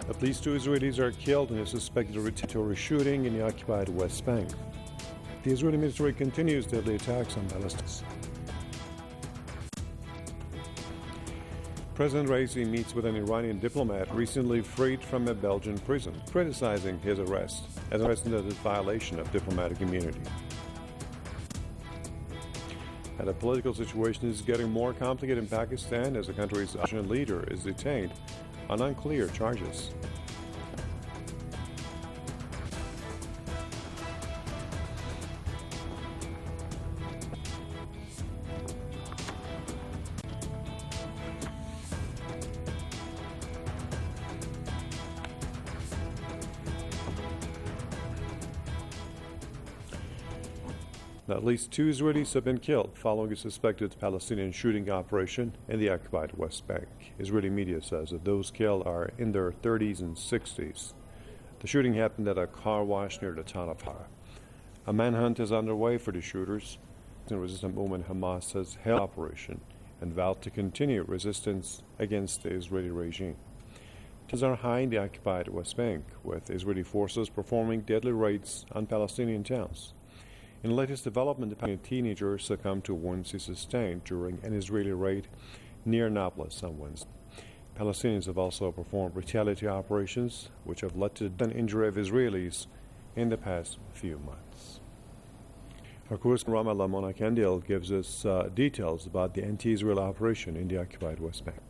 At least 2 Israelis are killed in a suspected retaliatory shooting in the occupied West Bank. The Israeli military continues deadly attacks on Palestinians. President Raisi meets with an Iranian diplomat recently freed from a Belgian prison, criticizing his arrest as a represented violation of diplomatic immunity. And the political situation is getting more complicated in Pakistan as the country's opposition leader is detained on unclear charges. At least 2 Israelis have been killed following a suspected Palestinian shooting operation in the occupied West Bank. Israeli media says that those killed are in their 30s and 60s. The shooting happened at a car wash near the town of Hara. A manhunt is underway for the shooters. The resistance movement Hamas has held operation and vowed to continue resistance against the Israeli regime. Tensions are high in the occupied West Bank, with Israeli forces performing deadly raids on Palestinian towns. In the latest development, the Palestinian teenager succumbed to wounds he sustained during an Israeli raid near Nablus on Wednesday. Palestinians have also performed retaliatory operations, which have led to the death and injury of Israelis in the past few months. Our correspondent Ramallah Mona Kandil gives us details about the anti-Israel operation in the occupied West Bank.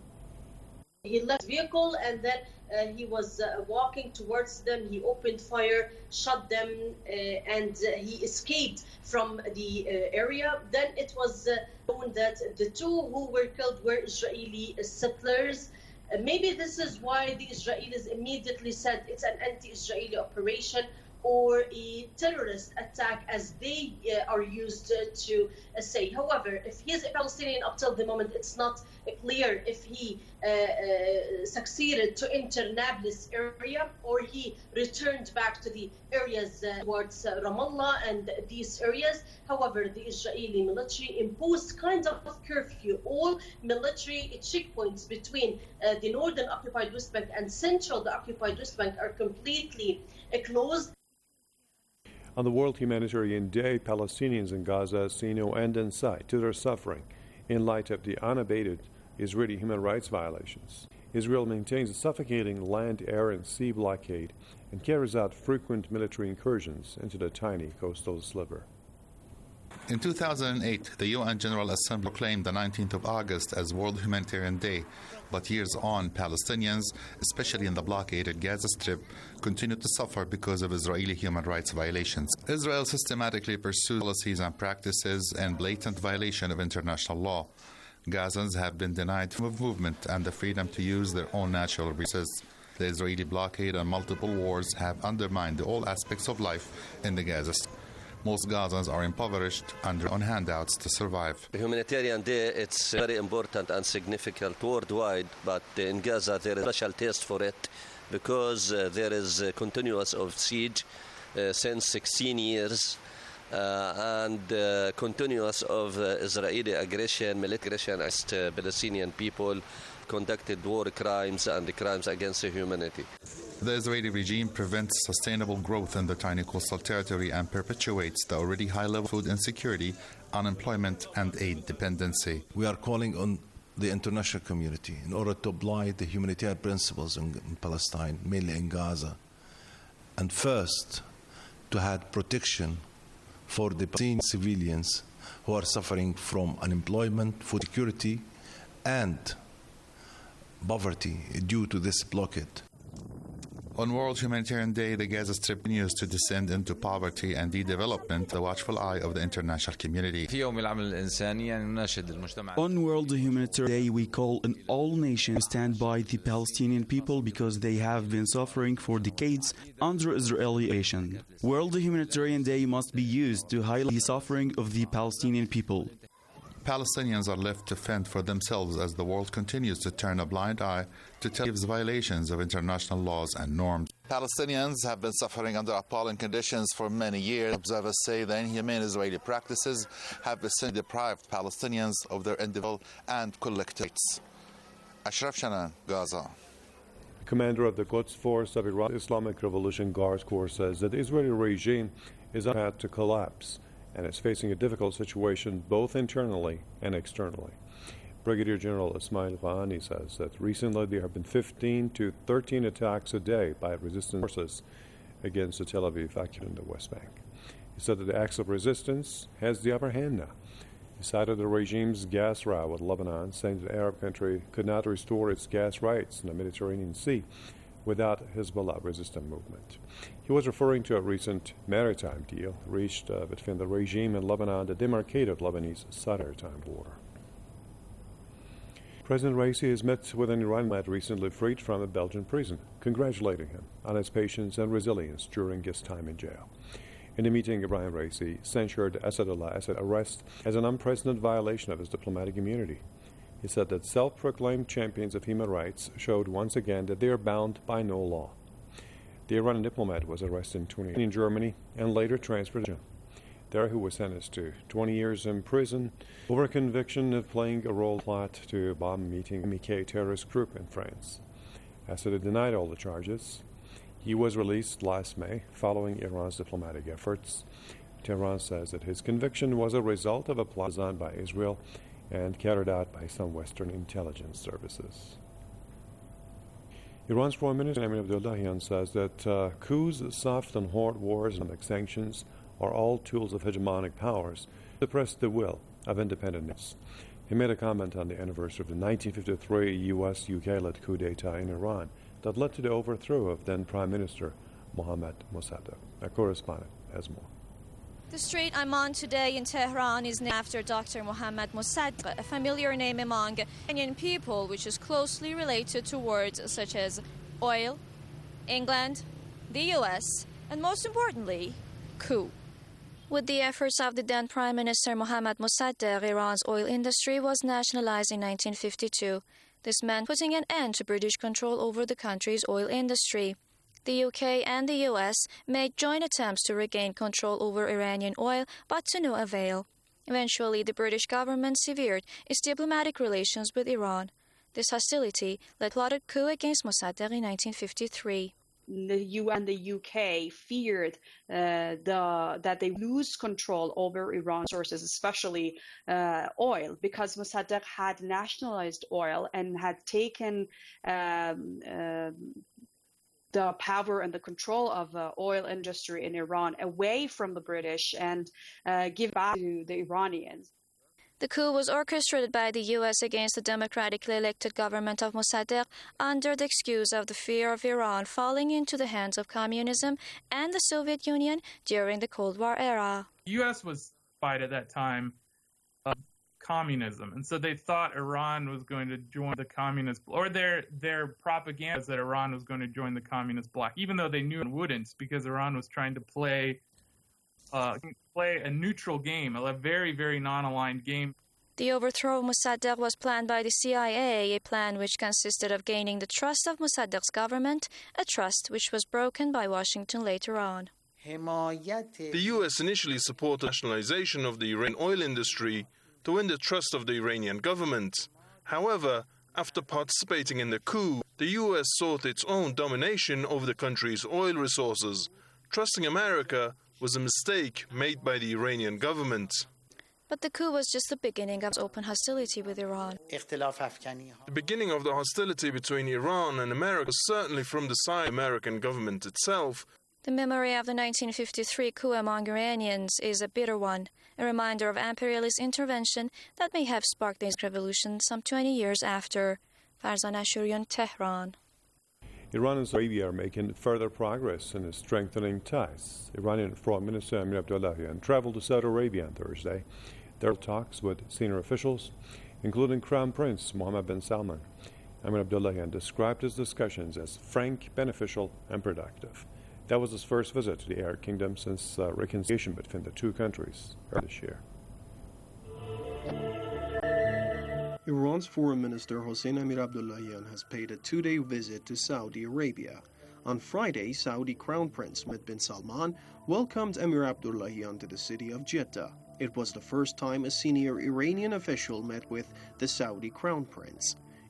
He left the vehicle and then he was walking towards them. He opened fire, shot them, and he escaped from the area. Then it was known that the 2 who were killed were Israeli settlers. Maybe this is why the Israelis immediately said it's an anti-Israeli operation or a terrorist attack, as they are used to say. However, if he is a Palestinian, up till the moment, it's not clear if he succeeded to enter Nablus area or he returned back to the areas towards Ramallah and these areas. However, the Israeli military imposed kind of curfew. All military checkpoints between the northern occupied West Bank and central the occupied West Bank are completely closed. On the World Humanitarian Day, Palestinians in Gaza see no end in sight to their suffering in light of the unabated Israeli human rights violations. Israel maintains a suffocating land, air, and sea blockade and carries out frequent military incursions into the tiny coastal sliver. In 2008, the UN General Assembly proclaimed the 19th of August as World Humanitarian Day, but years on, Palestinians, especially in the blockaded Gaza Strip, continue to suffer because of Israeli human rights violations. Israel systematically pursues policies and practices in blatant violation of international law. Gazans have been denied freedom of movement and the freedom to use their own natural resources. The Israeli blockade and multiple wars have undermined all aspects of life in the Gaza Strip. Most Gazans are impoverished and on handouts to survive. The Humanitarian Day, it's very important and significant worldwide, but in Gaza there is a special taste for it because there is continuous of siege since 16 years and continuous of Israeli aggression, military aggression against Palestinian people, conducted war crimes and crimes against humanity. The Israeli regime prevents sustainable growth in the tiny coastal territory and perpetuates the already high level of food insecurity, unemployment, and aid dependency. We are calling on the international community in order to apply the humanitarian principles in Palestine, mainly in Gaza, and first to have protection for the Palestinian civilians who are suffering from unemployment, food security, and poverty due to this blockade. On World Humanitarian Day, the Gaza Strip continues to descend into poverty and de-development, the watchful eye of the international community. On World Humanitarian Day, we call on all nations to stand by the Palestinian people because they have been suffering for decades under Israeli occupation. World Humanitarian Day must be used to highlight the suffering of the Palestinian people. Palestinians are left to fend for themselves as the world continues to turn a blind eye to Tel Aviv's violations of international laws and norms. Palestinians have been suffering under appalling conditions for many years. Observers say the inhumane Israeli practices have essentially deprived Palestinians of their individual and collective rights. Ashraf Shanan, Gaza. The commander of the Quds Force of Iran's Islamic Revolution Guards Corps says that the Israeli regime is on path to collapse and is facing a difficult situation both internally and externally. Brigadier General Ismail Qaani says that recently there have been 15 to 13 attacks a day by resistance forces against the Tel Aviv occupation in the West Bank. He said that the acts of resistance has the upper hand now. He cited the regime's gas row with Lebanon, saying that the Arab country could not restore its gas rights in the Mediterranean Sea without Hezbollah resistance movement. He was referring to a recent maritime deal reached between the regime and Lebanon that demarcated Lebanese maritime border. President Raisi has met with an Iranian lad recently freed from a Belgian prison, congratulating him on his patience and resilience during his time in jail. In the meeting, Ibrahim Raisi censured Asadullah Assad's arrest as an unprecedented violation of his diplomatic immunity. He said that self-proclaimed champions of human rights showed once again that they are bound by no law. The Iranian diplomat was arrested in Germany and later transferred to Japan. There he was sentenced to 20 years in prison over a conviction of playing a role in a plot to bomb a meeting MK terrorist group in France. Assad denied all the charges. He was released last May following Iran's diplomatic efforts. Tehran says that his conviction was a result of a plot designed by Israel and carried out by some Western intelligence services. Iran's Foreign Minister Amir Abdullahian says that coups, soft and hard wars, and sanctions are all tools of hegemonic powers to suppress the will of independent nations. He made a comment on the anniversary of the 1953 U.S.-UK-led coup d'etat in Iran that led to the overthrow of then Prime Minister Mohammad Mossadegh. Our correspondent has more. The street I'm on today in Tehran is named after Dr. Mohammad Mossadegh, a familiar name among Iranian people, which is closely related to words such as oil, England, the U.S., and most importantly, coup. With the efforts of the then Prime Minister Mohammad Mossadegh, Iran's oil industry was nationalized in 1952. This meant putting an end to British control over the country's oil industry. The UK and the US made joint attempts to regain control over Iranian oil, but to no avail. Eventually, the British government severed its diplomatic relations with Iran. This hostility led to a plotted coup against Mossadegh in 1953. The UN and the UK feared that they lose control over Iran's sources, especially oil, because Mossadegh had nationalized oil and had taken the power and the control of the oil industry in Iran away from the British and give back to the Iranians. The coup was orchestrated by the U.S. against the democratically elected government of Mossadegh under the excuse of the fear of Iran falling into the hands of communism and the Soviet Union during the Cold War era. The U.S. was spied at that time of communism, and so they thought Iran was going to join the communist, or their propaganda was that Iran was going to join the communist bloc, even though they knew it wouldn't, because Iran was trying to play a neutral game, a very, very non-aligned game. The overthrow of Mossadegh was planned by the CIA, a plan which consisted of gaining the trust of Mossadegh's government, a trust which was broken by Washington later on. The U.S. initially supported nationalization of the Iranian oil industry to win the trust of the Iranian government. However, after participating in the coup, the U.S. sought its own domination over the country's oil resources. Trusting America was a mistake made by the Iranian government. But the coup was just the beginning of open hostility with Iran. The beginning of the hostility between Iran and America was certainly from the side of the American government itself. The memory of the 1953 coup among Iranians is a bitter one, a reminder of imperialist intervention that may have sparked the revolution some 20 years after. Farzan Ashurian, Tehran. Iran and Saudi Arabia are making further progress in strengthening ties. Iranian Foreign Minister Amir Abdullahian traveled to Saudi Arabia on Thursday. There were talks with senior officials, including Crown Prince Mohammed bin Salman. Amir Abdullahian described his discussions as frank, beneficial, and productive. That was his first visit to the Arab Kingdom since reconciliation between the two countries earlier this year. Iran's Foreign Minister Hossein Amir Abdullahian has paid a 2-day visit to Saudi Arabia. On Friday, Saudi Crown Prince Mohammed bin Salman welcomed Amir Abdullahian to the city of Jeddah. It was the first time a senior Iranian official met with the Saudi Crown Prince.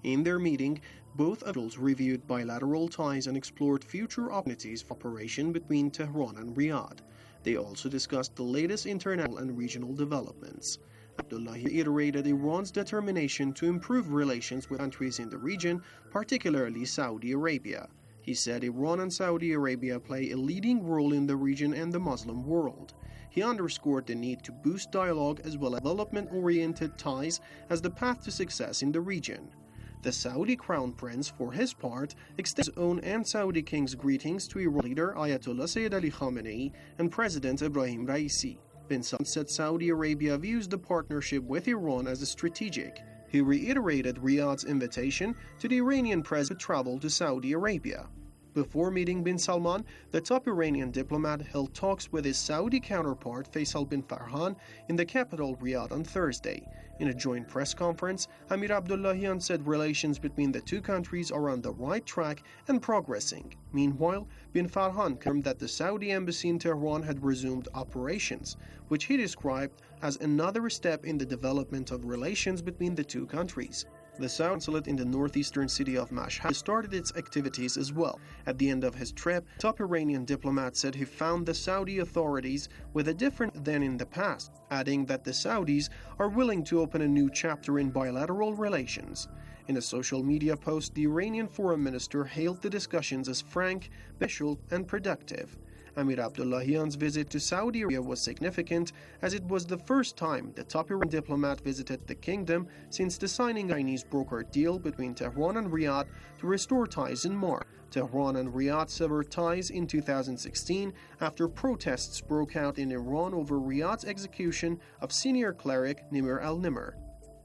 In their meeting, both officials reviewed bilateral ties and explored future opportunities for cooperation between Tehran and Riyadh. They also discussed the latest international and regional developments. Abdullahi reiterated Iran's determination to improve relations with countries in the region, particularly Saudi Arabia. He said Iran and Saudi Arabia play a leading role in the region and the Muslim world. He underscored the need to boost dialogue as well as development-oriented ties as the path to success in the region. The Saudi Crown Prince, for his part, extends his own and Saudi King's greetings to Iran leader Ayatollah Sayyid Ali Khamenei and President Ebrahim Raisi. Bin Salman said Saudi Arabia views the partnership with Iran as strategic. He reiterated Riyadh's invitation to the Iranian president to travel to Saudi Arabia. Before meeting Bin Salman, the top Iranian diplomat held talks with his Saudi counterpart Faisal bin Farhan in the capital Riyadh on Thursday. In a joint press conference, Amir Abdullahian said relations between the two countries are on the right track and progressing. Meanwhile, bin Farhan confirmed that the Saudi embassy in Tehran had resumed operations, which he described as another step in the development of relations between the two countries. The Saudi consulate in the northeastern city of Mashhad started its activities as well. At the end of his trip, top Iranian diplomat said he found the Saudi authorities with a different than in the past, adding that the Saudis are willing to open a new chapter in bilateral relations. In a social media post, the Iranian foreign minister hailed the discussions as frank, beneficial, and productive. Amir Abdullahian's visit to Saudi Arabia was significant, as it was the first time the top Iranian diplomat visited the kingdom since the signing of a Chinese brokered deal between Tehran and Riyadh to restore ties in March. Tehran and Riyadh severed ties in 2016 after protests broke out in Iran over Riyadh's execution of senior cleric Nimr al-Nimr.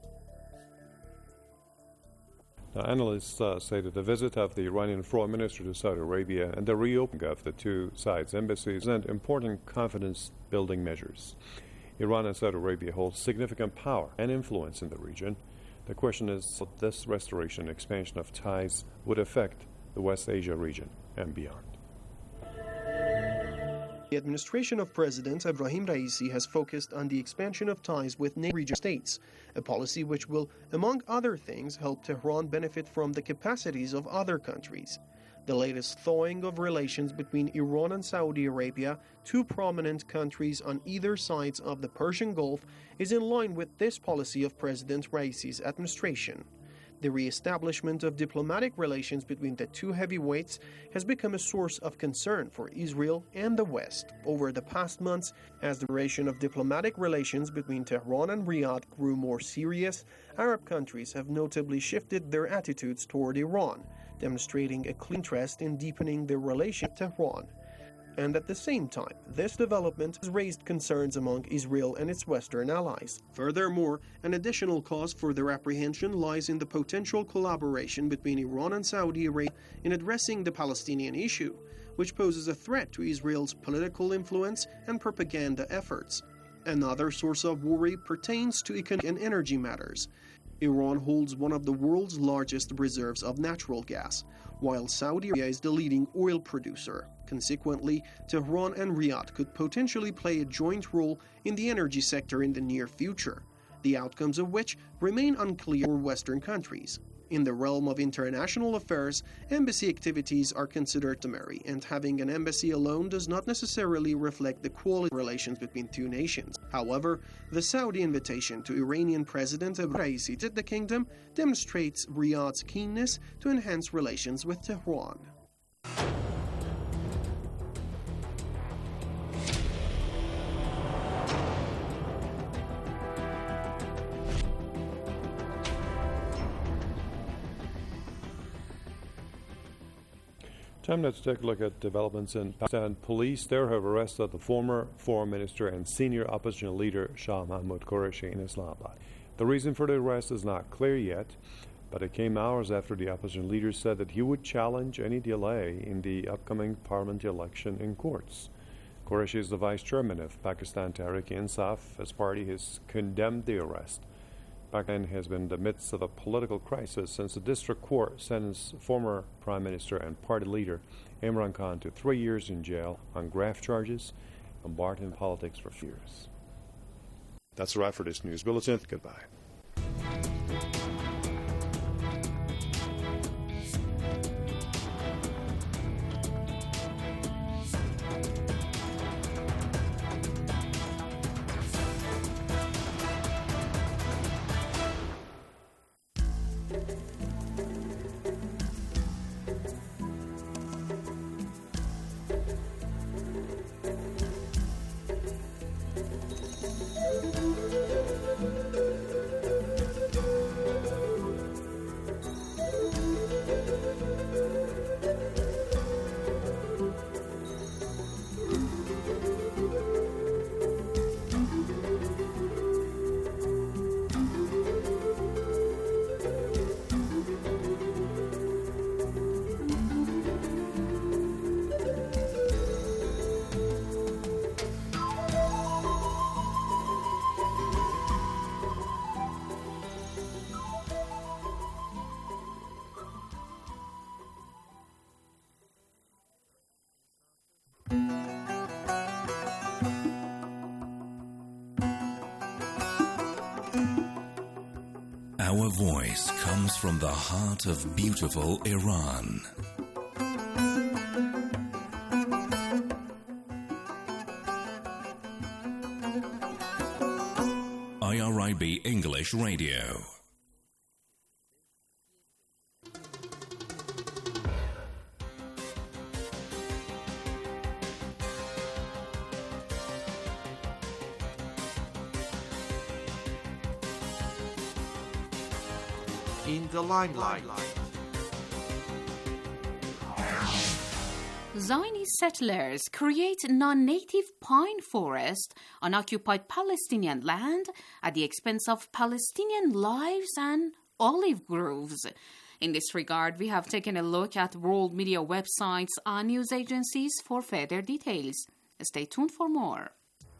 Now, analysts say that the visit of the Iranian foreign minister to Saudi Arabia and the reopening of the two sides' embassies present important confidence-building measures. Iran and Saudi Arabia hold significant power and influence in the region. The question is how this restoration and expansion of ties would affect the West Asia region and beyond. The administration of President Ebrahim Raisi has focused on the expansion of ties with neighboring regional states, a policy which will, among other things, help Tehran benefit from the capacities of other countries. The latest thawing of relations between Iran and Saudi Arabia, two prominent countries on either sides of the Persian Gulf, is in line with this policy of President Raisi's administration. The re-establishment of diplomatic relations between the two heavyweights has become a source of concern for Israel and the West over the past months. As the duration of diplomatic relations between Tehran and Riyadh grew more serious, Arab countries have notably shifted their attitudes toward Iran, demonstrating a clear interest in deepening their relationship with Tehran. And at the same time, this development has raised concerns among Israel and its Western allies. Furthermore, an additional cause for their apprehension lies in the potential collaboration between Iran and Saudi Arabia in addressing the Palestinian issue, which poses a threat to Israel's political influence and propaganda efforts. Another source of worry pertains to economic and energy matters. Iran holds one of the world's largest reserves of natural gas, while Saudi Arabia is the leading oil producer. Consequently, Tehran and Riyadh could potentially play a joint role in the energy sector in the near future, the outcomes of which remain unclear for Western countries. In the realm of international affairs, embassy activities are considered customary, and having an embassy alone does not necessarily reflect the quality of relations between two nations. However, the Saudi invitation to Iranian President Ebrahim Raisi to the kingdom demonstrates Riyadh's keenness to enhance relations with Tehran. Time now to take a look at developments in Pakistan. Police there have arrested the former foreign minister and senior opposition leader Shah Mahmood Qureshi in Islamabad. The reason for the arrest is not clear yet, but it came hours after the opposition leader said that he would challenge any delay in the upcoming parliamentary election in courts. Qureshi is the vice chairman of Pakistan Tehreek-e-Insaf. His party has condemned the arrest. Pakistan has been in the midst of a political crisis since the district court sentenced former prime minister and party leader Imran Khan to 3 years in jail on graft charges and barred in politics for years. That's a wrap for this news bulletin. Goodbye. Our voice comes from the heart of beautiful Iran. IRIB English Radio. In the limelight. Zionist settlers create non-native pine forest on occupied Palestinian land at the expense of Palestinian lives and olive groves. In this regard, we have taken a look at world media websites and news agencies for further details. Stay tuned for more.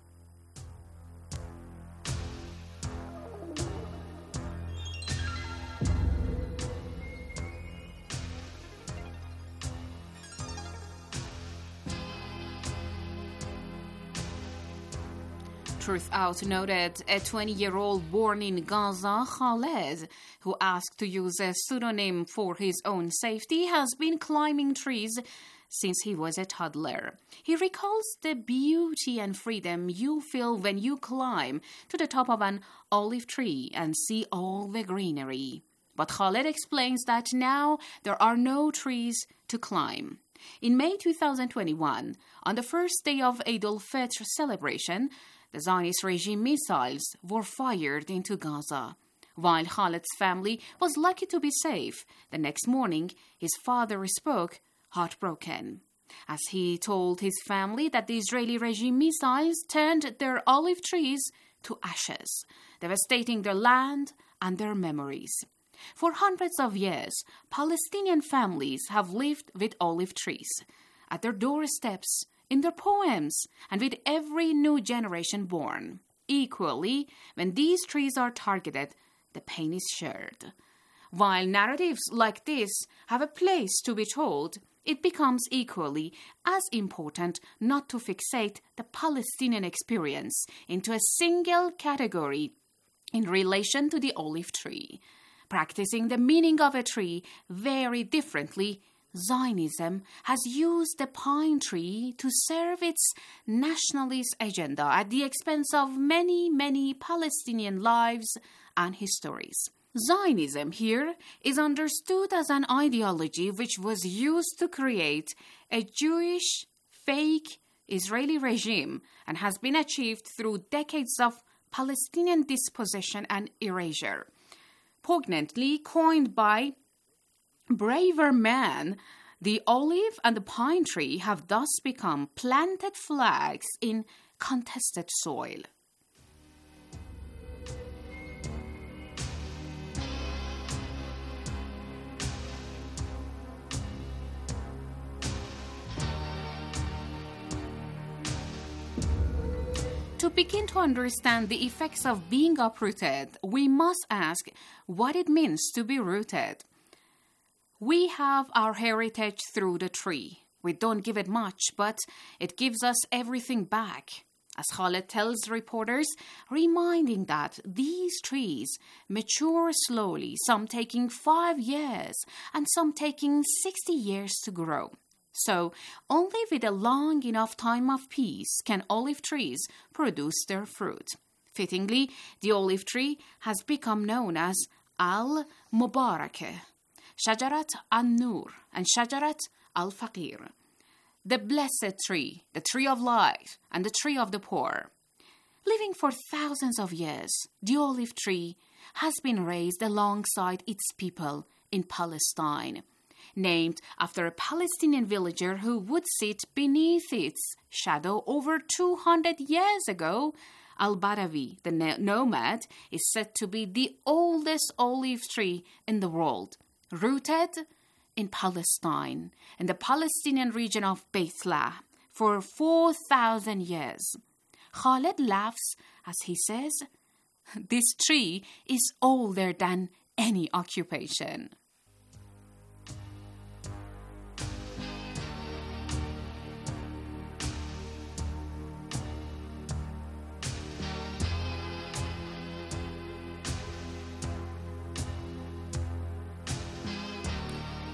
Truth Out noted a 20-year-old born in Gaza, Khaled, who asked to use a pseudonym for his own safety, has been climbing trees since he was a toddler. He recalls the beauty and freedom you feel when you climb to the top of an olive tree and see all the greenery. But Khaled explains that now there are no trees to climb. In May 2021, on the first day of Eid al-Fitr celebration, the Zionist regime missiles were fired into Gaza. While Khaled's family was lucky to be safe, the next morning his father spoke heartbroken, as he told his family that the Israeli regime missiles turned their olive trees to ashes, devastating their land and their memories. For hundreds of years, Palestinian families have lived with olive trees at their doorsteps, in their poems, and with every new generation born. Equally, when these trees are targeted, the pain is shared. While narratives like this have a place to be told, it becomes equally as important not to fixate the Palestinian experience into a single category in relation to the olive tree. Practicing the meaning of a tree very differently, Zionism has used the pine tree to serve its nationalist agenda at the expense of many, many Palestinian lives and histories. Zionism here is understood as an ideology which was used to create a Jewish, fake Israeli regime and has been achieved through decades of Palestinian dispossession and erasure. Poignantly coined by braver man, the olive and the pine tree have thus become planted flags in contested soil. To begin to understand the effects of being uprooted, we must ask what it means to be rooted. We have our heritage through the tree. We don't give it much, but it gives us everything back. As Khaled tells reporters, reminding that these trees mature slowly, some taking 5 years and some taking 60 years to grow. So, only with a long enough time of peace can olive trees produce their fruit. Fittingly, the olive tree has become known as Al-Mubarakah, Shajarat al-Nur, and Shajarat al-Faqir, the blessed tree, the tree of life, and the tree of the poor. Living for thousands of years, the olive tree has been raised alongside its people in Palestine, named after a Palestinian villager who would sit beneath its shadow over 200 years ago. Al-Barawi, the nomad, is said to be the oldest olive tree in the world, rooted in Palestine, in the Palestinian region of Beit Lahm, for 4,000 years. Khaled laughs as he says, "This tree is older than any occupation."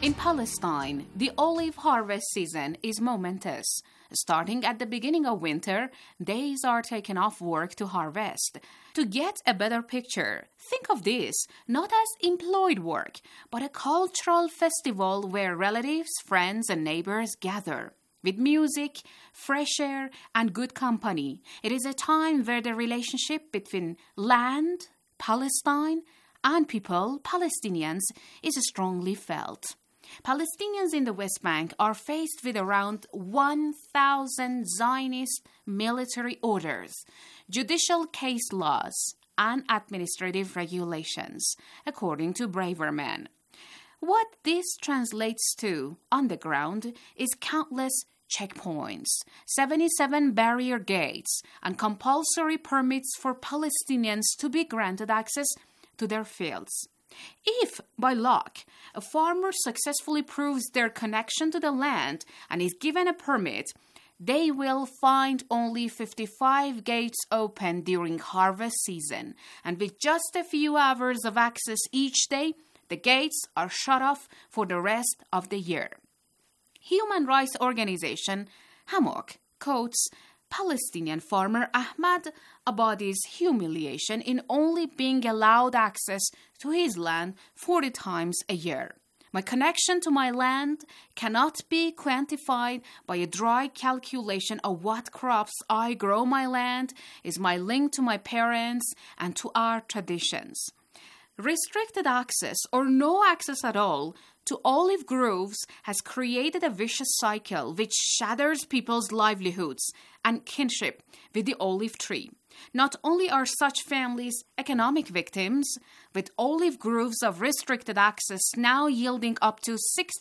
In Palestine, the olive harvest season is momentous. Starting at the beginning of winter, days are taken off work to harvest. To get a better picture, think of this not as employed work, but a cultural festival where relatives, friends, and neighbors gather. With music, fresh air, and good company, it is a time where the relationship between land, Palestine, and people, Palestinians, is strongly felt. Palestinians in the West Bank are faced with around 1,000 Zionist military orders, judicial case laws, and administrative regulations, according to Braverman. What this translates to on the ground is countless checkpoints, 77 barrier gates, and compulsory permits for Palestinians to be granted access to their fields. If, by luck, a farmer successfully proves their connection to the land and is given a permit, they will find only 55 gates open during harvest season, and with just a few hours of access each day, the gates are shut off for the rest of the year. Human rights organization Hamok quotes Palestinian farmer Ahmad Abadi's humiliation in only being allowed access to his land 40 times a year. My connection to my land cannot be quantified by a dry calculation of what crops I grow. My land is my link to my parents and to our traditions. Restricted access or no access at all to olive groves has created a vicious cycle which shatters people's livelihoods and kinship with the olive tree. Not only are such families economic victims, with olive groves of restricted access now yielding up to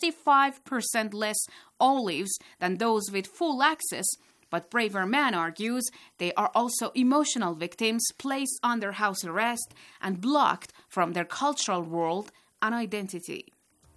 65% less olives than those with full access, but Braverman argues they are also emotional victims placed under house arrest and blocked from their cultural world and identity.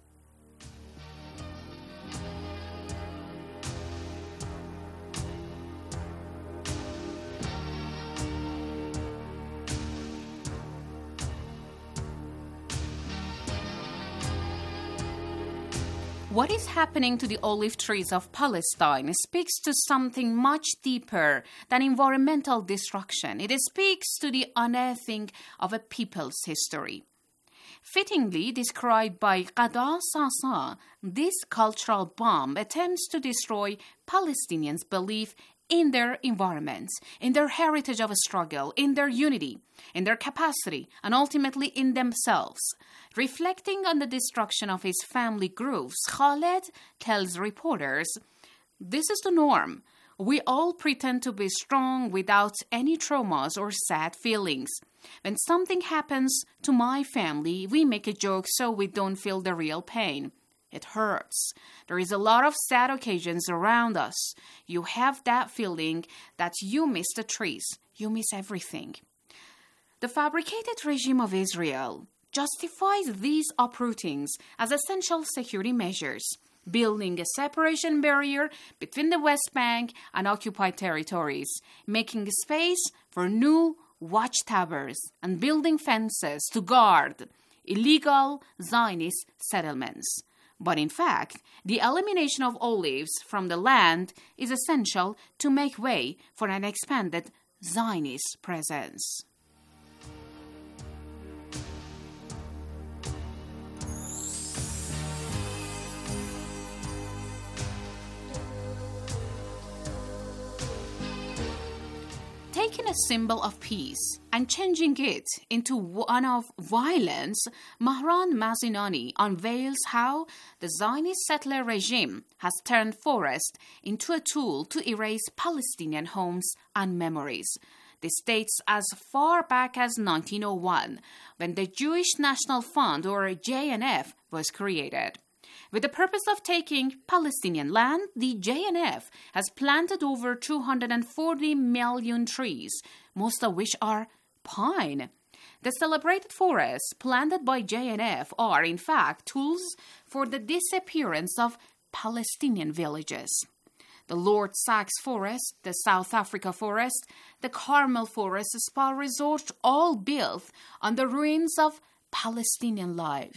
What is happening to the olive trees of Palestine speaks to something much deeper than environmental destruction. It speaks to the unearthing of a people's history. Fittingly described by Ghada Sasa, this cultural bomb attempts to destroy Palestinians' belief in their environments, in their heritage of a struggle, in their unity, in their capacity, and ultimately in themselves. Reflecting on the destruction of his family groves, Khaled tells reporters, "This is the norm. We all pretend to be strong without any traumas or sad feelings. When something happens to my family, we make a joke so we don't feel the real pain. It hurts. There is a lot of sad occasions around us. You have that feeling that you miss the trees. You miss everything." The fabricated regime of Israel justifies these uprootings as essential security measures, building a separation barrier between the West Bank and occupied territories, making space for new watchtowers, and building fences to guard illegal Zionist settlements. But in fact, the elimination of olives from the land is essential to make way for an expanded Zionist presence. Taking a symbol of peace and changing it into one of violence, Mahran Mazinani unveils how the Zionist settler regime has turned forest into a tool to erase Palestinian homes and memories. This dates as far back as 1901, when the Jewish National Fund, or JNF, was created. With the purpose of taking Palestinian land, the JNF has planted over 240 million trees, most of which are pine. The celebrated forests planted by JNF are, in fact, tools for the disappearance of Palestinian villages. The Lord Sachs Forest, the South Africa Forest, the Carmel Forest Spa Resort, all built on the ruins of Palestinian lives.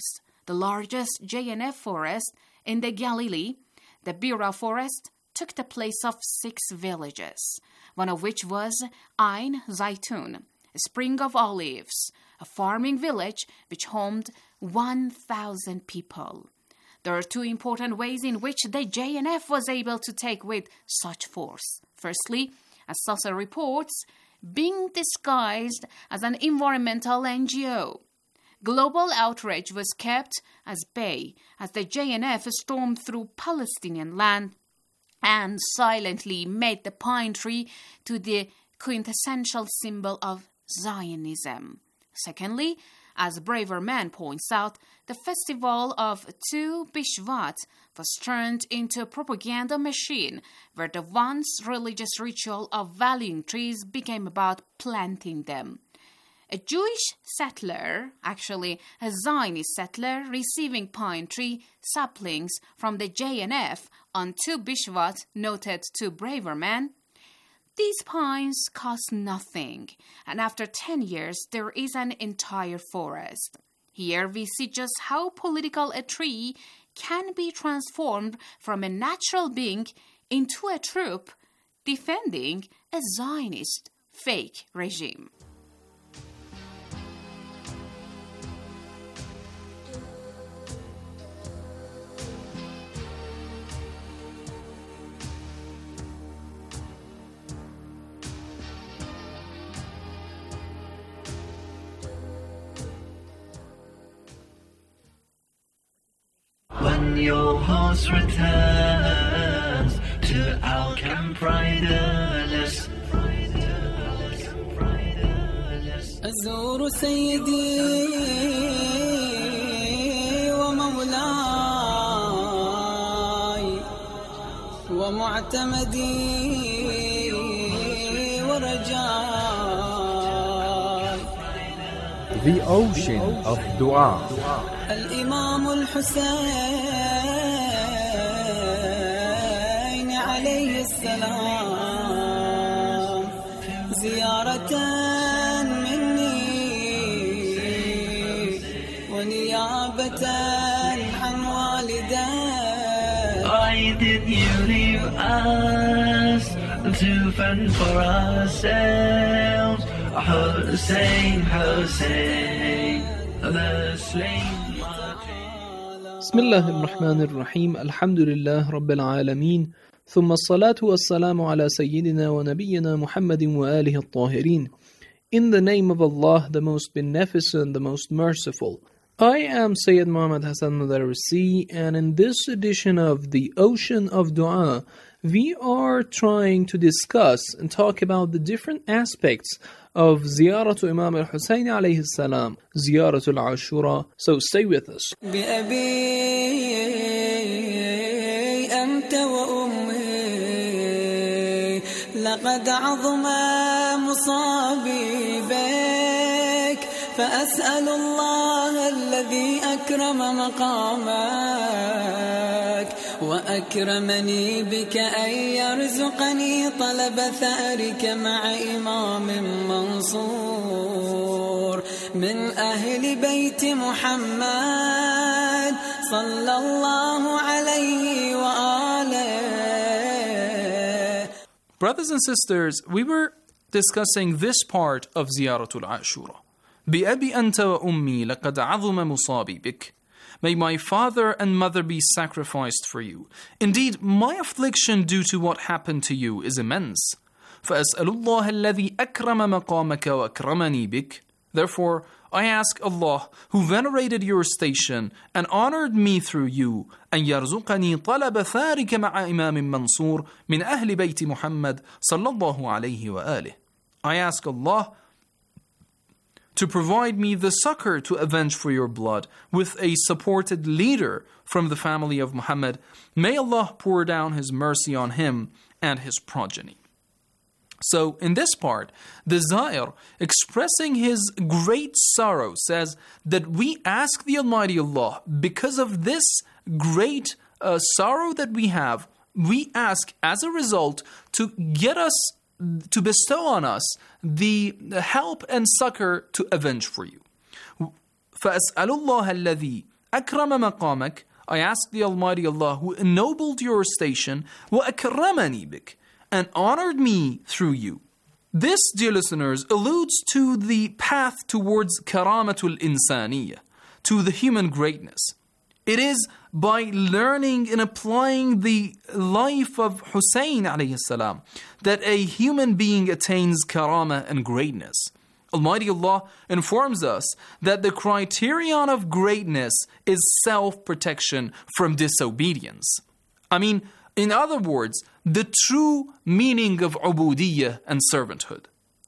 the largest JNF forest in the Galilee, the Bira forest took the place of 6 villages, one of which was Ain Zaitun, a spring of olives, a farming village which homed 1,000 people. There are 2 important ways in which the JNF was able to take with such force. Firstly, as SASA reports, being disguised as an environmental NGO. Global outrage was kept at bay as the JNF stormed through Palestinian land and silently made the pine tree to the quintessential symbol of Zionism. Secondly, as Braver Man points out, the festival of Tu Bishvat was turned into a propaganda machine where the once religious ritual of valuing trees became about planting them. A Jewish settler, actually a Zionist settler, receiving pine tree saplings from the JNF on Tu Bishvat noted to Braver Man, "These pines cost nothing, and after 10 years there is an entire forest." Here we see just how political a tree can be transformed from a natural being into a troop defending a Zionist fake regime. When your horse returns to our camp riderless, أزور سيدي ومولاي ومعتمدي ورجاي. The ocean of dua. الإمام الحسين عليه السلام زيارة مني ونيابة عن والدي. Why did you leave us to fend for ourselves? Hussein, Hussein, the slain. بسم الله الرحمن الرحيم. الحمد لله رب العالمين، ثم الصلاة والسلام على سيدنا ونبينا محمد وآله الطاهرين. In the name of Allah, the most beneficent, the most merciful. I am Sayyid Muhammad Hassan Madarisi, and in this edition of the Ocean of Dua, we are trying to discuss and talk about the different aspects of Ziyaratu Imam al-Husayn alayhi salam, Ziyaratu al-Ashura. So stay with us. لقد عظم مصابي بك فأسأل الله الذي أكرم مقامك وأكرمني بك أن يرزقني طلب ثأرك مع إمام منصور من أهل بيت محمد صلى الله عليه وآله. Brothers and sisters, we were discussing this part of Ziyaratul Ashura. بِأَبِي أَنْتَ وَأُمِّي لَقَدْ عَظُمَ مُصَابِي بِكَ. May my father and mother be sacrificed for you. Indeed, my affliction due to what happened to you is immense. فَأَسْأَلُ اللَّهَ الَّذِي أَكْرَمَ مَقَامَكَ وَأَكْرَمَنِي بِكَ. Therefore, I ask Allah, who venerated your station and honored me through you, أن يرزقني طلب ثارك مع إمام منصور من أهل بيت محمد صلى الله عليه وآله. I ask Allah to provide me the succor to avenge for your blood with a supported leader from the family of Muhammad. May Allah pour down His mercy on him and his progeny. So in this part, the Zair, expressing his great sorrow, says that we ask the Almighty Allah, because of this great sorrow that we have, we ask as a result to get us, to bestow on us the help and succor to avenge for you. فَأَسْأَلُ اللَّهَ الَّذِي أكرم مقامك, I ask the Almighty Allah who ennobled your station, وأكرمني بك, and honored me through you. This, dear listeners, alludes to the path towards karamatul insaniyah, to the human greatness. It is by learning and applying the life of Hussein alayhi salam that a human being attains karama and greatness. Almighty Allah informs us that the criterion of greatness is self-protection from disobedience. In other words, the true meaning of ubudiyyah and servanthood.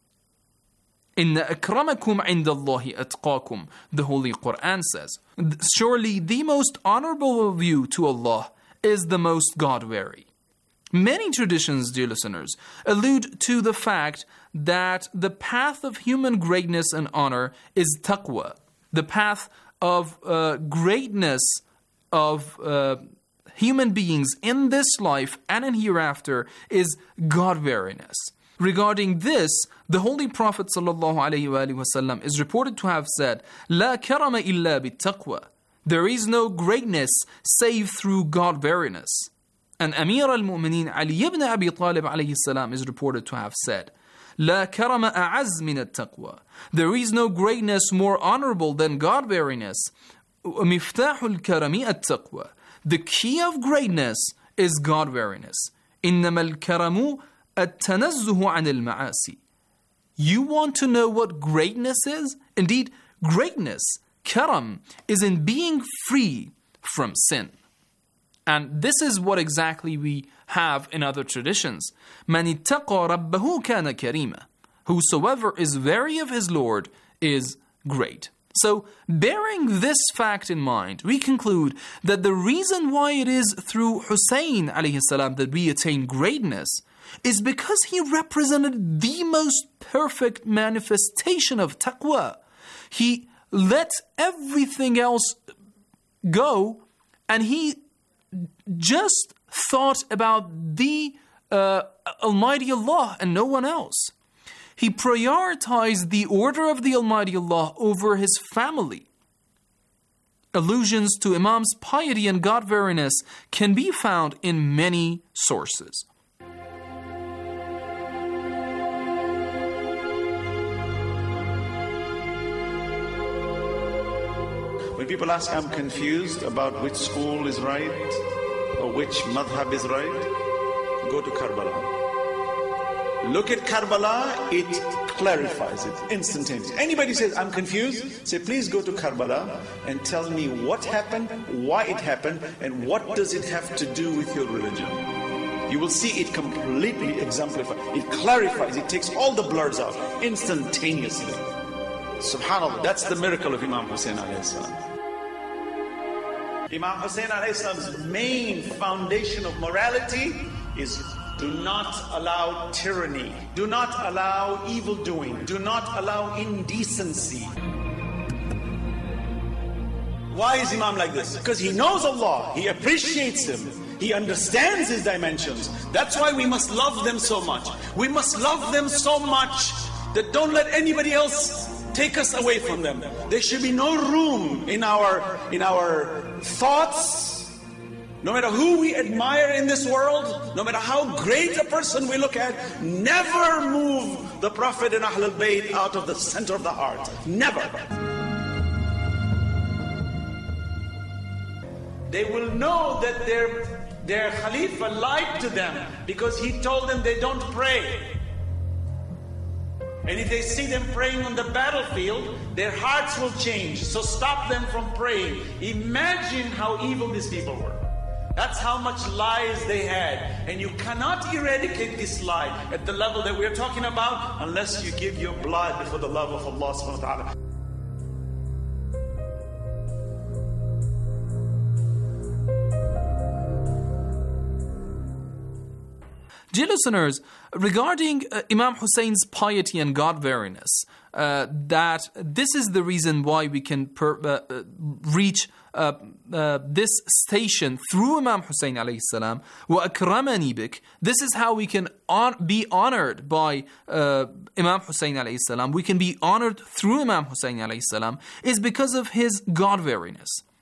Inna akramakum indallahi atqakum, the Holy Quran says. Surely the most honorable of you to Allah is the most God-wary. Many traditions, dear listeners, allude to the fact that the path of human greatness and honor is taqwa. The path of greatness of human beings in this life and in hereafter is God-wariness. Regarding this, the Holy Prophet ﷺ is reported to have said, "La karama illa bit-taqwa." There is no greatness save through God-wariness. And Amir al-Mu'mineen Ali ibn Abi Talib alayhi salam is reported to have said, "La karama a'az min at-taqwa." There is no greatness more honorable than God-wariness. Miftahul karami at-taqwa. The key of greatness is God-wariness. إنما الكرم التنزه عن المعاصي. You want to know what greatness is? Indeed, greatness, karam, is in being free from sin. And this is what exactly we have in other traditions. مَنِ اتَّقَى رَبَّهُ كَانَ كَرِيمًا. Whosoever is wary of his Lord is great. So, bearing this fact in mind, we conclude that the reason why it is through Hussein alayhi salam that we attain greatness is because he represented the most perfect manifestation of taqwa. He let everything else go and he just thought about the Almighty Allah and no one else. He prioritized the order of the Almighty Allah over his family. Allusions to Imam's piety and God-wariness can be found in many sources. When people ask, I'm confused about which school is right or which madhab is right, go to Karbala. Look at Karbala, it clarifies it instantaneously. Anybody says, I'm confused, say, please go to Karbala and tell me what happened, why it happened, and what does it have to do with your religion. You will see it completely exemplified. It clarifies, it takes all the blurs out instantaneously. Subhanallah, that's the miracle of Imam Hussein alayhi salam. Imam Hussein alayhi salam's main foundation of morality is do not allow tyranny. Do not allow evil doing. Do not allow indecency. Why is Imam like this? Because he knows Allah. He appreciates Him. He understands His dimensions. That's why we must love them so much. We must love them so much that don't let anybody else take us away from them. There should be no room in our thoughts. No matter who we admire in this world, no matter how great a person we look at, never move the Prophet and Ahlul Bayt out of the center of the heart. Never. They will know that their Khalifa lied to them because he told them they don't pray. And if they see them praying on the battlefield, their hearts will change. So stop them from praying. Imagine how evil these people were. That's how much lies they had. And you cannot eradicate this lie at the level that we're talking about unless you give your blood for the love of Allah subhanahu wa ta'ala. Dear listeners, regarding Imam Hussein's piety and God-wariness, that this is the reason why we can reach this station through Imam Hussein alayhi salam. وَأَكْرَمَنِي بِكَ. This is how we can be honored by Imam Hussein alayhi salam. We can be honored through Imam Hussein alayhi salam is because of his God-wariness.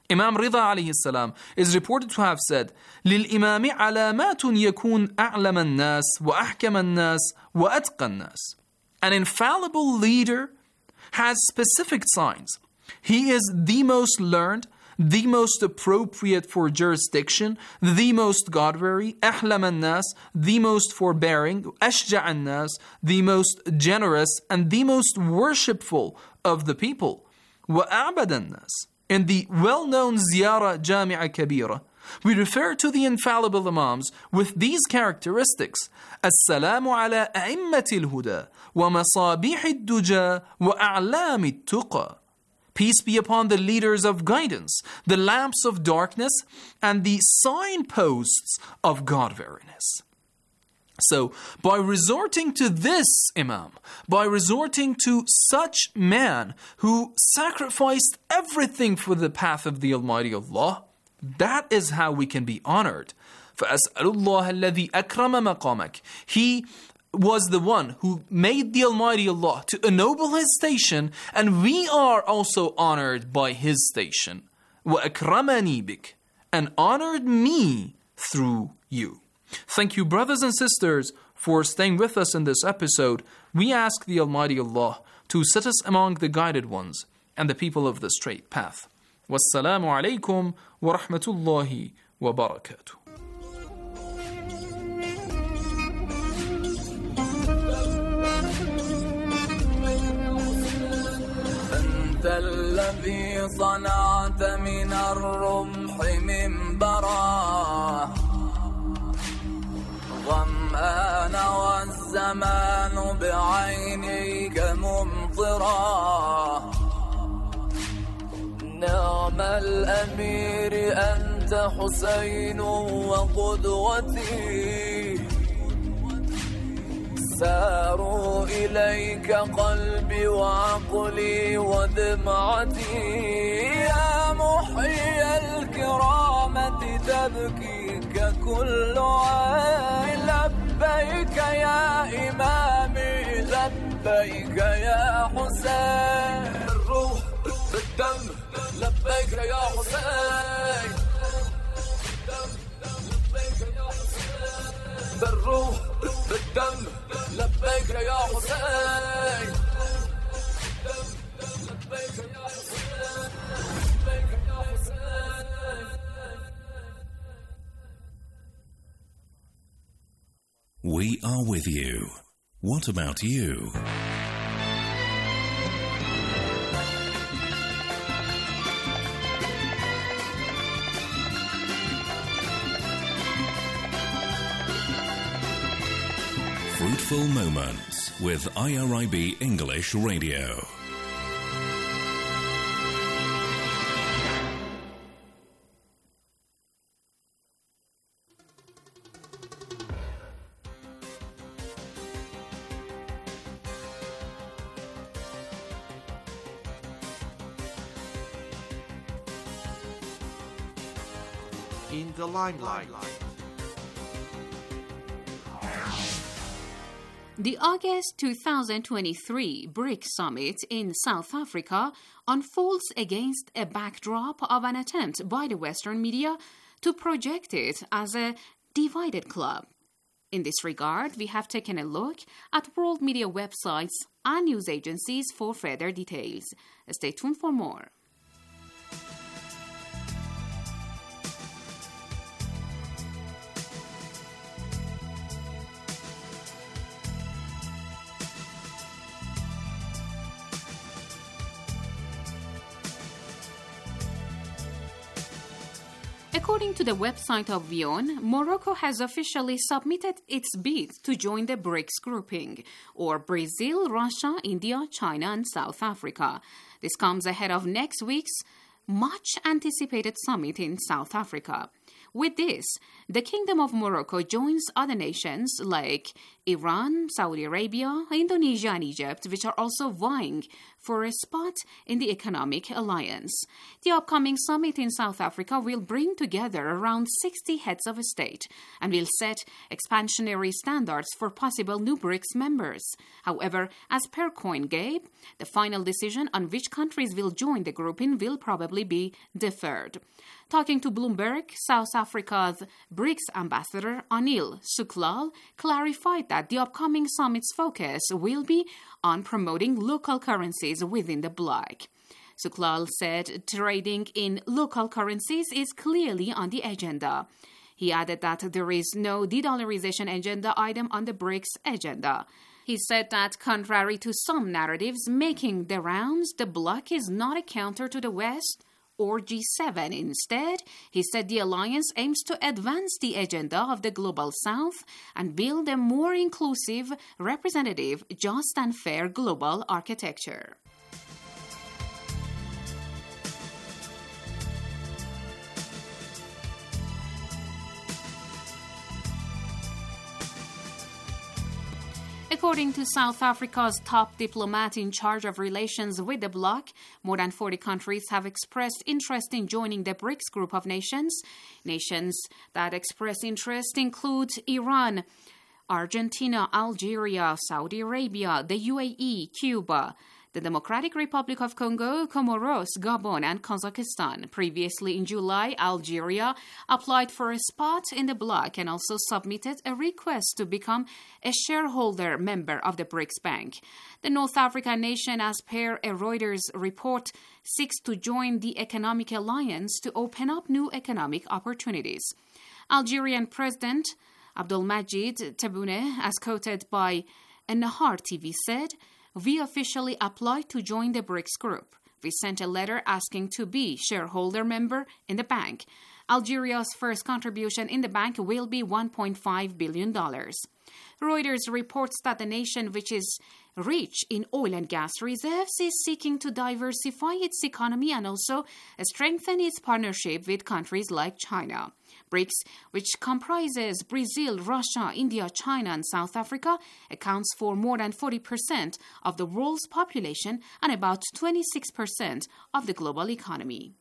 Imam Rida alayhi salam is reported to have said, لِلْإِمَامِ عَلَامَاتٌ يَكُونَ أَعْلَمَ النَّاسِ وَأَحْكَمَ النَّاسِ وَأَتْقَى النَّاسِ. An infallible leader has specific signs. He is the most learned, the most appropriate for jurisdiction, the most God-wary, أحلم الناس, the most forbearing, أشجع الناس, the most generous, and the most worshipful of the people. وأعبد الناس. In the well-known Ziyara Jami'a Kabira, we refer to the infallible Imams with these characteristics: السلام على أئمة الهدى ومصابيح الدجى وأعلام التقى. Peace be upon the leaders of guidance, the lamps of darkness, and the signposts of God-wariness. So, by resorting to this Imam, by resorting to such man who sacrificed everything for the path of the Almighty Allah, that is how we can be honored. فَأَسْأَلُ اللَّهَ الَّذِي أَكْرَمَ مَقَامَكَ. He was the one who made the Almighty Allah to ennoble His station, and we are also honored by His station. وَأَكْرَمَنِي بِكَ. And honored me through you. Thank you, brothers and sisters, for staying with us in this episode. We ask the Almighty Allah to set us among the guided ones and the people of the straight path. Wassalamu alaikum wa rahmatullahi wa barakatuh. أنت الذي صنعت من الرمح منبرا ظمآن والزمان بعينيك ممطرا نعم الأمير أنت حسين وقدوتي ساروا إليك قلبي وعقلي ودمعتي يا محيي الكرامة تبكيك كل عين لبيك يا إمامي لبيك يا حسين الروح بالدم لبيك يا حسين لبيك يا حسين بالروح بالدم لبيك يا حسين لبيك يا حسين لبيك يا حسين. We are with you. What about you? Fruitful Moments with IRIB English Radio. In the limelight. The August 2023 BRICS Summit in South Africa unfolds against a backdrop of an attempt by the Western media to project it as a divided club. In this regard, we have taken a look at world media websites and news agencies for further details. Stay tuned for more. According to the website of WION, Morocco has officially submitted its bid to join the BRICS grouping, or Brazil, Russia, India, China, and South Africa. This comes ahead of next week's much-anticipated summit in South Africa. With this, the Kingdom of Morocco joins other nations like Iran, Saudi Arabia, Indonesia, and Egypt, which are also vying for a spot in the economic alliance. The upcoming summit in South Africa will bring together around 60 heads of state and will set expansionary standards for possible new BRICS members. However, as per CoinGabe, the final decision on which countries will join the grouping will probably be deferred. Talking to Bloomberg, South Africa's BRICS ambassador Anil Suklal clarified that the upcoming summit's focus will be on promoting local currencies within the bloc. Suklal said trading in local currencies is clearly on the agenda. He added that there is no de-dollarization agenda item on the BRICS agenda. He said that contrary to some narratives making the rounds, the bloc is not a counter to the West or G7. Instead, he said the alliance aims to advance the agenda of the Global South and build a more inclusive, representative, just and fair global architecture. According to South Africa's top diplomat in charge of relations with the bloc, more than 40 countries have expressed interest in joining the BRICS group of nations. Nations that express interest include Iran, Argentina, Algeria, Saudi Arabia, the UAE, Cuba, the Democratic Republic of Congo, Comoros, Gabon, and Kazakhstan. Previously in July, Algeria applied for a spot in the bloc and also submitted a request to become a shareholder member of the BRICS Bank. The North African nation, as per a Reuters report, seeks to join the economic alliance to open up new economic opportunities. Algerian President Abdelmadjid Tebboune, as quoted by Nahar TV, said, "We officially applied to join the BRICS group. We sent a letter asking to be shareholder member in the bank. Algeria's first contribution in the bank will be $1.5 billion. Reuters reports that the nation, which is rich in oil and gas reserves, is seeking to diversify its economy and also strengthen its partnership with countries like China. BRICS, which comprises Brazil, Russia, India, China, and South Africa, accounts for more than 40% of the world's population and about 26% of the global economy."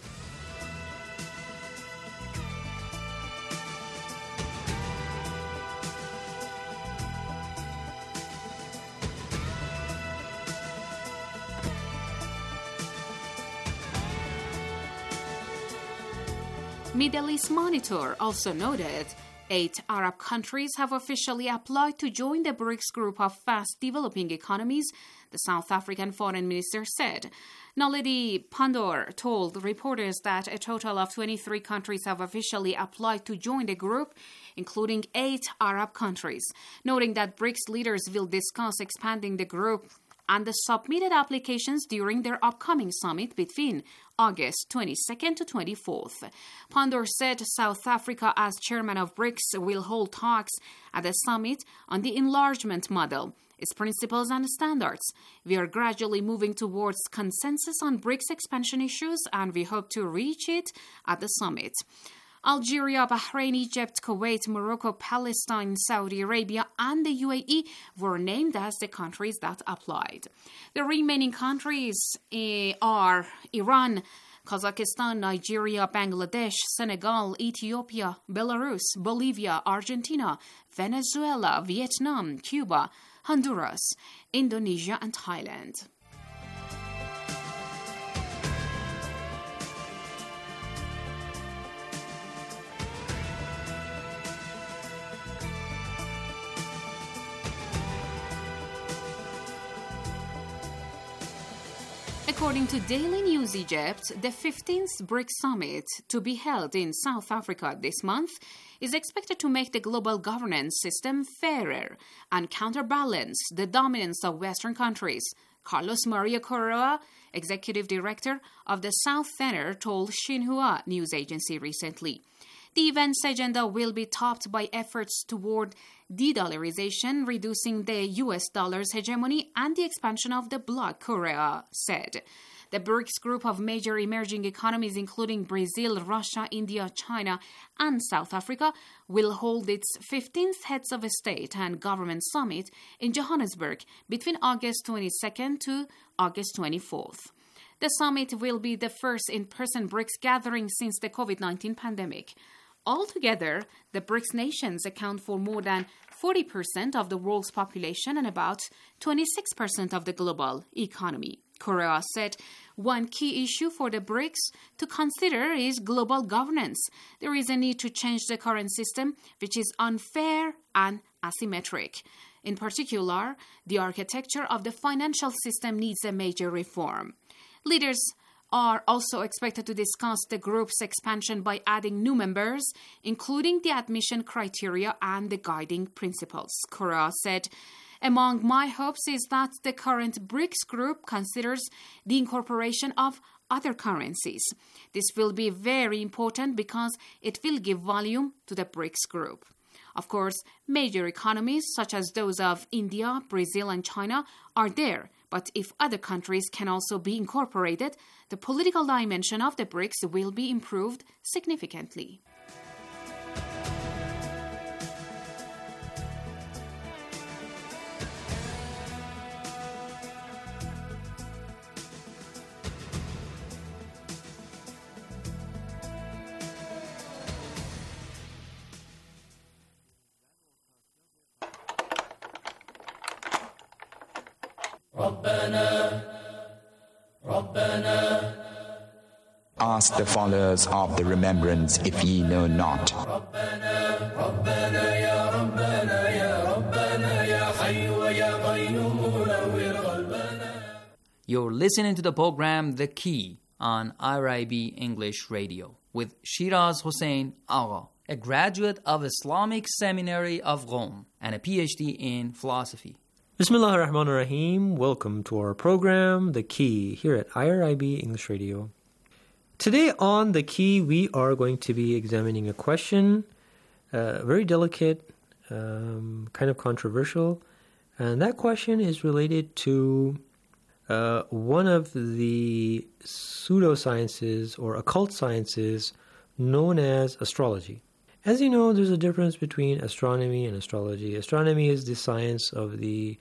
Middle East Monitor also noted 8 Arab countries have officially applied to join the BRICS group of fast-developing economies, the South African foreign minister said. Naledi Pandor told reporters that a total of 23 countries have officially applied to join the group, including 8 Arab countries, noting that BRICS leaders will discuss expanding the group and the submitted applications during their upcoming summit between August 22nd to 24th. Pandor said South Africa, as chairman of BRICS, will hold talks at the summit on the enlargement model, its principles and standards. We are gradually moving towards consensus on BRICS expansion issues, and we hope to reach it at the summit. Algeria, Bahrain, Egypt, Kuwait, Morocco, Palestine, Saudi Arabia, and the UAE were named as the countries that applied. The remaining countries are Iran, Kazakhstan, Nigeria, Bangladesh, Senegal, Ethiopia, Belarus, Bolivia, Argentina, Venezuela, Vietnam, Cuba, Honduras, Indonesia, and Thailand. According to Daily News Egypt, the 15th BRICS Summit, to be held in South Africa this month, is expected to make the global governance system fairer and counterbalance the dominance of Western countries. Carlos Maria Correa, executive director of the South Center, told Xinhua news agency recently. The event's agenda will be topped by efforts toward de-dollarization, reducing the US dollar's hegemony, and the expansion of the bloc, Correa said. The BRICS group of major emerging economies, including Brazil, Russia, India, China, and South Africa, will hold its 15th Heads of State and Government Summit in Johannesburg between August 22nd to August 24th. The summit will be the first in-person BRICS gathering since the COVID-19 pandemic. Altogether, the BRICS nations account for more than 40% of the world's population and about 26% of the global economy. Correa said one key issue for the BRICS to consider is global governance. There is a need to change the current system, which is unfair and asymmetric. In particular, the architecture of the financial system needs a major reform. Leaders are also expected to discuss the group's expansion by adding new members, including the admission criteria and the guiding principles. Correa said, "Among my hopes is that the current BRICS group considers the incorporation of other currencies. This will be very important because it will give volume to the BRICS group." Of course, major economies such as those of India, Brazil, and China are there, but if other countries can also be incorporated, the political dimension of the BRICS will be improved significantly. Ask the followers of the remembrance if ye know not. You're listening to the program The Key on IRIB English Radio with Shiraz Hossein Agha, a graduate of Islamic Seminary of Rome and a PhD in philosophy. Bismillah ar-Rahman ar-Rahim. Welcome to our program, The Key, here at IRIB English Radio. Today on The Key, we are going to be examining a question, very delicate, kind of controversial, and that question is related to one of the pseudosciences or occult sciences known as astrology. As you know, there's a difference between astronomy and astrology. Astronomy is the science of the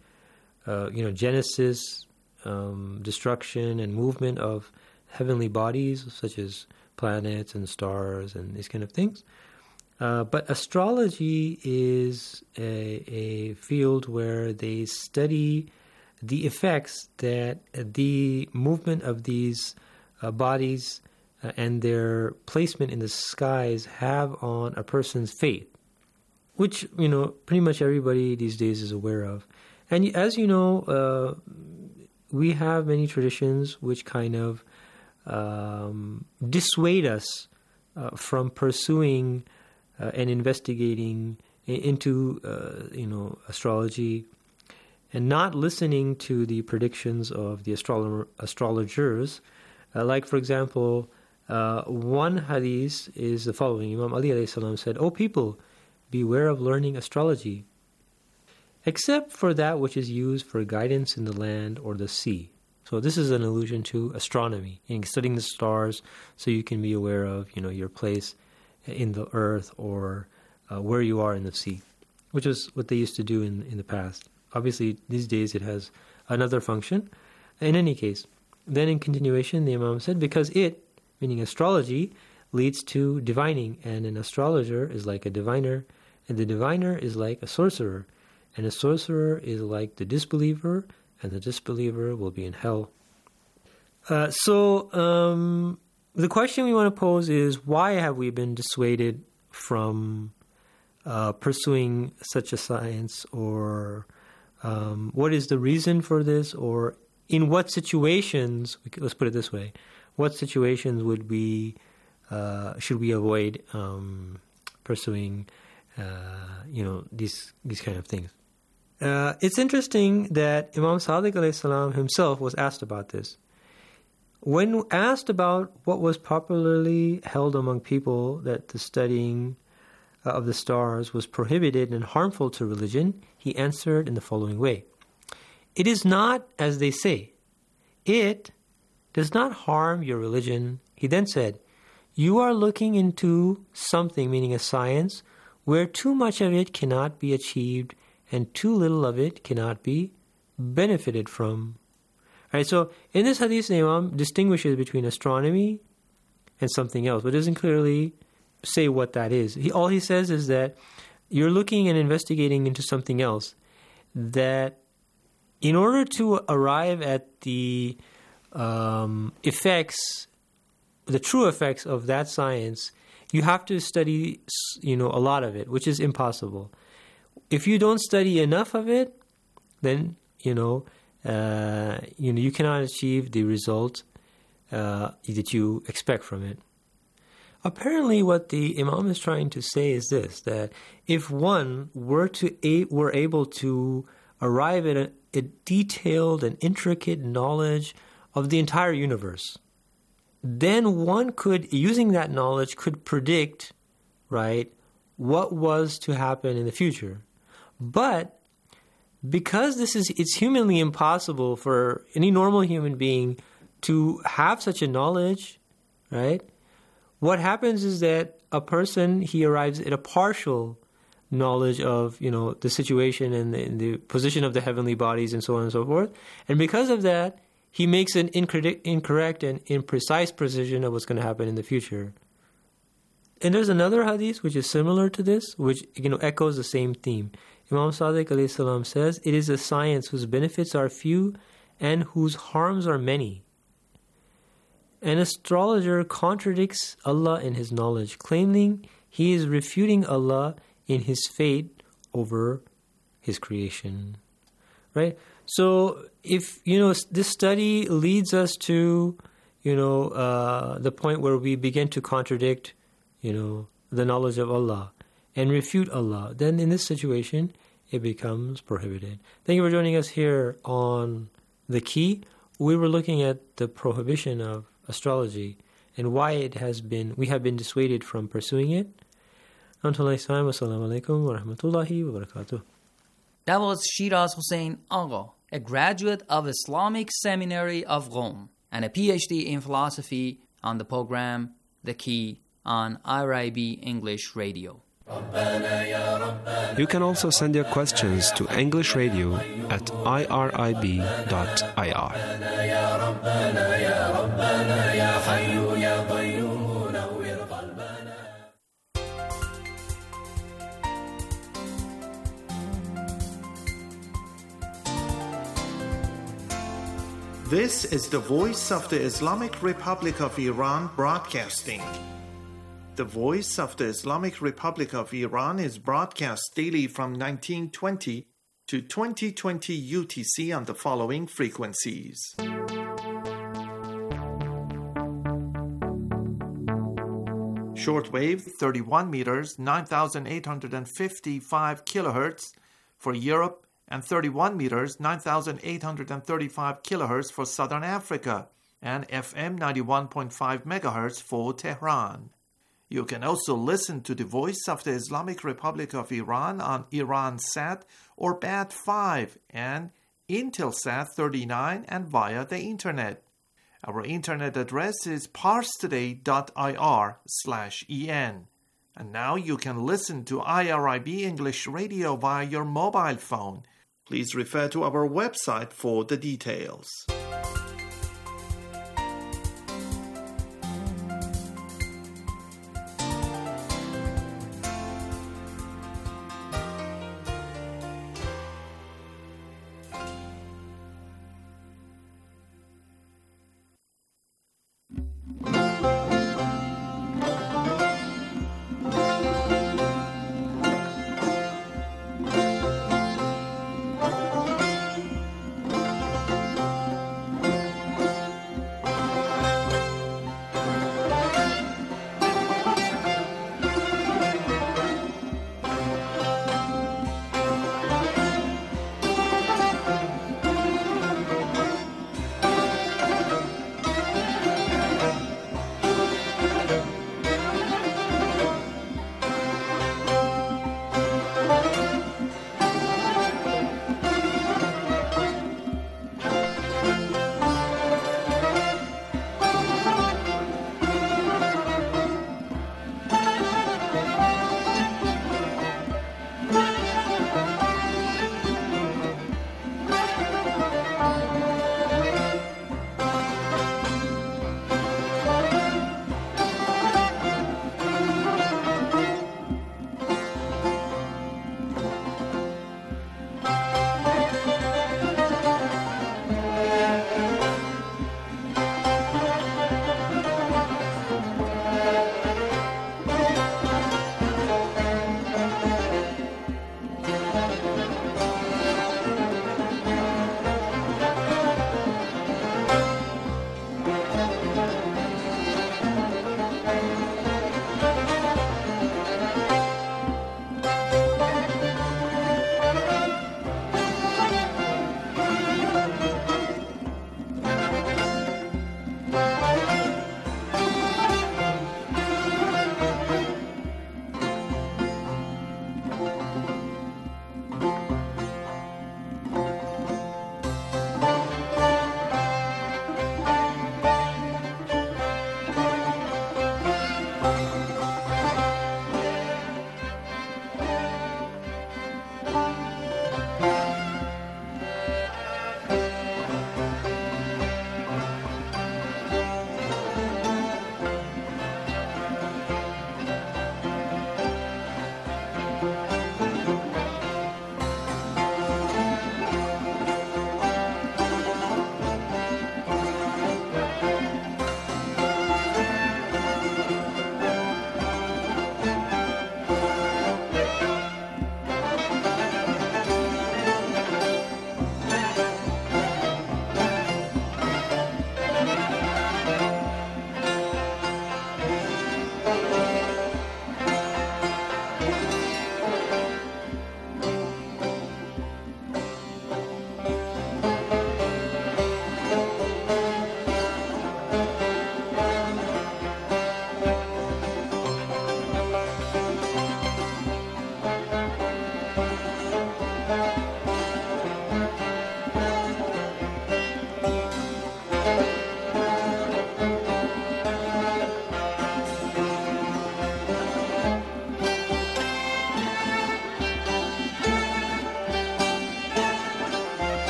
genesis, destruction, and movement of heavenly bodies, such as planets and stars and these kind of things. But astrology is a field where they study the effects that the movement of these bodies and their placement in the skies have on a person's fate, which, pretty much everybody these days is aware of. And as you know, we have many traditions which kind of dissuade us from pursuing and investigating into, astrology and not listening to the predictions of the astrologers. Like, for example, one hadith is the following. Imam Ali alayhi salam said, "O people, beware of learning astrology, except for that which is used for guidance in the land or the sea." So this is an allusion to astronomy, studying the stars so you can be aware of, your place in the earth or where you are in the sea, which is what they used to do in the past. Obviously, these days it has another function. In any case, then in continuation, the Imam said, because it, meaning astrology, leads to divining, and an astrologer is like a diviner, and the diviner is like a sorcerer, and a sorcerer is like the disbeliever, and the disbeliever will be in hell. So the question we want to pose is, why have we been dissuaded from pursuing such a science, or what is the reason for this, or in what situations, let's put it this way, what situations would we, should we avoid pursuing, these kind of things. It's interesting that Imam Sadiq alayhi salam himself was asked about this. When asked about what was popularly held among people that the studying of the stars was prohibited and harmful to religion, he answered in the following way. It is not as they say. It, does not harm your religion. He then said, you are looking into something, meaning a science, where too much of it cannot be achieved and too little of it cannot be benefited from. All right, so in this hadith, the Imam distinguishes between astronomy and something else, but doesn't clearly say what that is. All he says is that you're looking and investigating into something else, that in order to arrive at the effects, the true effects of that science, you have to study, a lot of it, which is impossible. If you don't study enough of it, then you cannot achieve the result that you expect from it. Apparently, what the Imam is trying to say is this: that if one were able to arrive at a detailed and intricate knowledge of the entire universe, then one could, using that knowledge, could predict, right, what was to happen in the future. But because it's humanly impossible for any normal human being to have such a knowledge, right? What happens is that a person, he arrives at a partial knowledge of, the situation and the position of the heavenly bodies and so on and so forth. And because of that, he makes an incorrect and imprecise precision of what's going to happen in the future. And there's another hadith which is similar to this, which echoes the same theme. Imam Sadiq alayhi salam says, it is a science whose benefits are few and whose harms are many. An astrologer contradicts Allah in his knowledge, claiming he is refuting Allah in his fate over his creation. Right? So if, this study leads us to, the point where we begin to contradict, the knowledge of Allah and refute Allah, then in this situation, it becomes prohibited. Thank you for joining us here on The Key. We were looking at the prohibition of astrology and why we have been dissuaded from pursuing it. Until next time, wassalamu alaikum wa rahmatullahi wa barakatuh. That was Shiraz Hussein Agha, a graduate of Islamic Seminary of Rome and a PhD in philosophy, on the program The Key on IRIB English Radio. You can also send your questions to English Radio at irib.ir. This is the voice of the Islamic Republic of Iran broadcasting. The Voice of the Islamic Republic of Iran is broadcast daily from 1920 to 2020 UTC on the following frequencies. Shortwave 31 meters, 9,855 kilohertz for Europe, and 31 meters, 9,835 kilohertz for Southern Africa, and FM 91.5 megahertz for Tehran. You can also listen to the Voice of the Islamic Republic of Iran on Iransat or Bat 5 and Intelsat 39 and via the Internet. Our Internet address is parstoday.ir/en. And now you can listen to IRIB English Radio via your mobile phone. Please refer to our website for the details.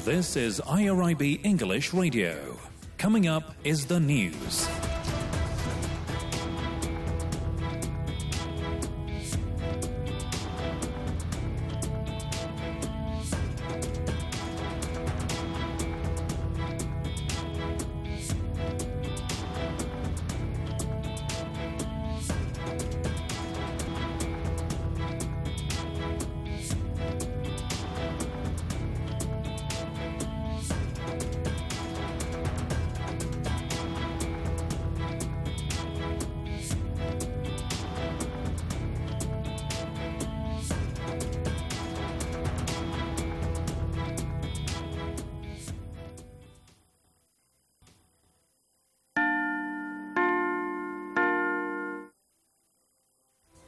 This is IRIB English Radio. Coming up is the news.